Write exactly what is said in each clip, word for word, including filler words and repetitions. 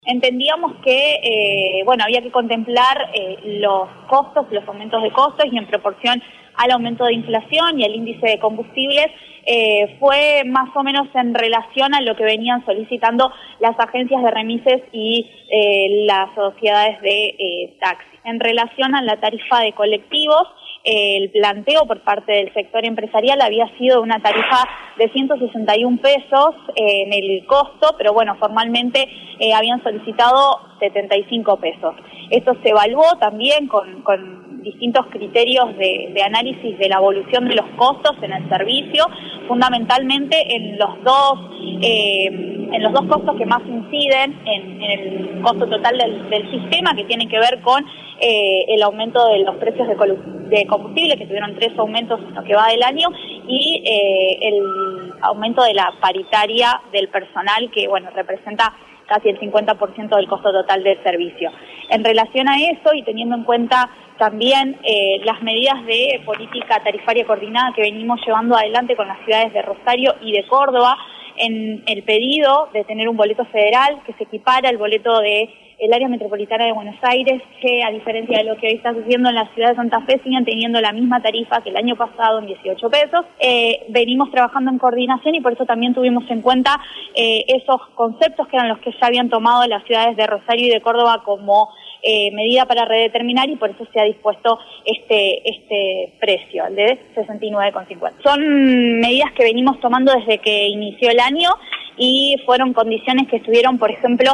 Entendíamos que eh, bueno, había que contemplar eh, los costos, los aumentos de costos y en proporción al aumento de inflación y al índice de combustibles, eh, fue más o menos en relación a lo que venían solicitando las agencias de remises y eh, las sociedades de eh, taxi. En relación a la tarifa de colectivos, eh, el planteo por parte del sector empresarial había sido una tarifa de ciento sesenta y un pesos eh, en el costo, pero bueno, formalmente eh, habían solicitado setenta y cinco pesos. Esto se evaluó también con, con distintos criterios de, de análisis de la evolución de los costos en el servicio, fundamentalmente en los dos eh, en los dos costos que más inciden en, en el costo total del, del sistema, que tiene que ver con eh, el aumento de los precios de, de combustible, que tuvieron tres aumentos en lo que va del año, y eh, el aumento de la paritaria del personal, que bueno, representa casi el cincuenta por ciento del costo total del servicio. En relación a eso, y teniendo en cuenta también eh, las medidas de política tarifaria coordinada que venimos llevando adelante con las ciudades de Rosario y de Córdoba, en el pedido de tener un boleto federal que se equipara al boleto de el área metropolitana de Buenos Aires, que a diferencia de lo que hoy está sucediendo en la ciudad de Santa Fe, siguen teniendo la misma tarifa que el año pasado en dieciocho pesos. Eh, venimos trabajando en coordinación y por eso también tuvimos en cuenta eh, esos conceptos que eran los que ya habían tomado las ciudades de Rosario y de Córdoba como eh, medida para redeterminar, y por eso se ha dispuesto este, este precio, el de sesenta y nueve con cincuenta. Son medidas que venimos tomando desde que inició el año, y fueron condiciones que estuvieron, por ejemplo,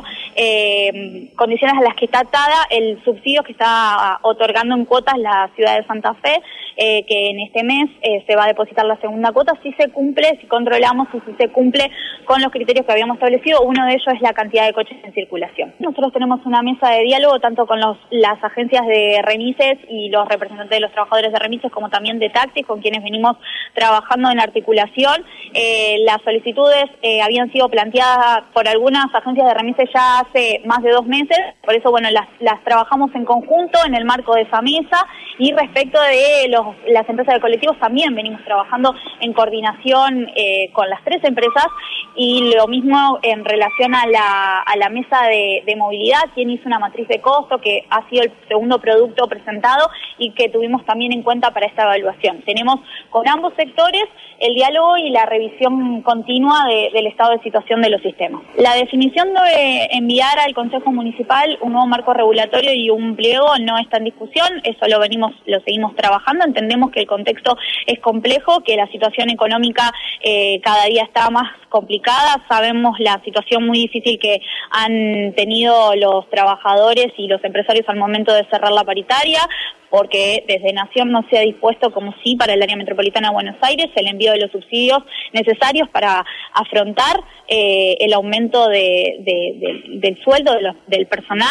eh, condiciones a las que está atada el subsidio que está otorgando en cuotas la ciudad de Santa Fe, eh, que en este mes eh, se va a depositar la segunda cuota, si se cumple, si controlamos y si se cumple con los criterios que habíamos establecido. Uno de ellos es la cantidad de coches en circulación. Nosotros tenemos una mesa de diálogo tanto con los, las agencias de remises y los representantes de los trabajadores de remises, como también de taxis, con quienes venimos trabajando en articulación. Eh, las solicitudes eh, habían sido planteadas por algunas agencias de remises ya hace más de dos meses, por eso bueno, las, las trabajamos en conjunto en el marco de esa mesa, y respecto de los, las empresas de colectivos también venimos trabajando en coordinación eh, con las tres empresas, y lo mismo en relación a la, a la mesa de, de movilidad, quien hizo una matriz de costo que ha sido el segundo producto presentado y que tuvimos también en cuenta para esta evaluación. Tenemos con ambos sectores el diálogo y la revisión continua de, del estado de situación de los sistemas. La definición de enviar al Consejo Municipal un nuevo marco regulatorio y un pliego no está en discusión, eso lo venimos, lo seguimos trabajando. Entendemos que el contexto es complejo, que la situación económica eh, cada día está más complicada, sabemos la situación muy difícil que han tenido los trabajadores y los empresarios al momento de cerrar la paritaria, porque desde Nación no se ha dispuesto, como sí para el área metropolitana de Buenos Aires, el envío de los subsidios necesarios para afrontar eh, el aumento de, de, de, del sueldo de los, del personal,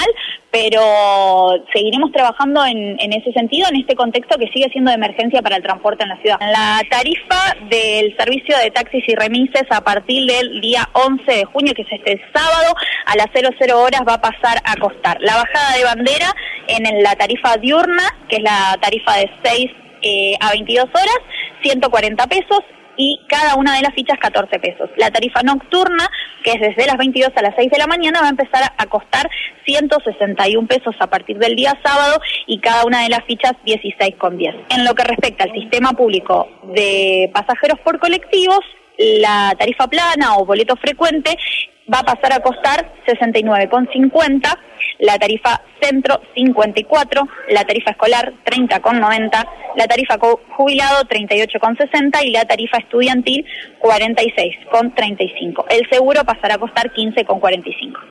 pero seguiremos trabajando en, en ese sentido, en este contexto que sigue siendo de emergencia para el transporte en la ciudad. La tarifa del servicio de taxis y remises a partir del día once de junio, que es este sábado, a las cero cero horas va a pasar a costar la bajada de bandera en la tarifa diurna, que es la tarifa de seis eh, a veintidós horas, ciento cuarenta pesos, y cada una de las fichas catorce pesos. La tarifa nocturna, que es desde las veintidós a las seis de la mañana, va a empezar a costar ciento sesenta y un pesos a partir del día sábado, y cada una de las fichas dieciséis con diez. En lo que respecta al sistema público de pasajeros por colectivos, la tarifa plana o boleto frecuente va a pasar a costar sesenta y nueve con cincuenta, la tarifa centro cincuenta y cuatro, la tarifa escolar treinta con noventa, la tarifa jubilado treinta y ocho con sesenta y la tarifa estudiantil cuarenta y seis con treinta y cinco. El seguro pasará a costar quince con cuarenta y cinco.